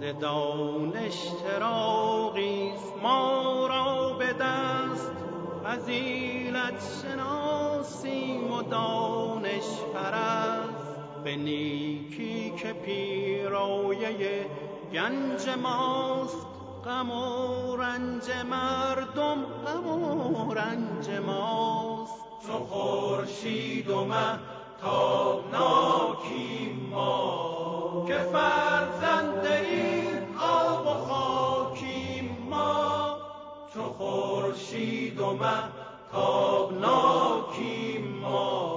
ز دانش چراغیست ما را به دست، فضیلت شناسیم و دانش پرست. به نیکی که پیرایه گنج ماست، غم و رنج مردم غم و رنج ماست. چو خورشید و مه تابناکیم ما، که فرزند این آب و خاکیم ما. چو خورشید و مه تابناکیم ما،